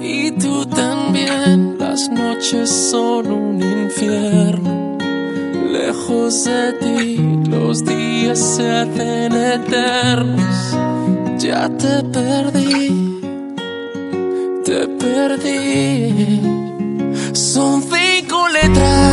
Y tú también, las noches son un infierno. Lejos de ti, los días se hacen eternos. Ya te perdí, te perdí. Son 5 letras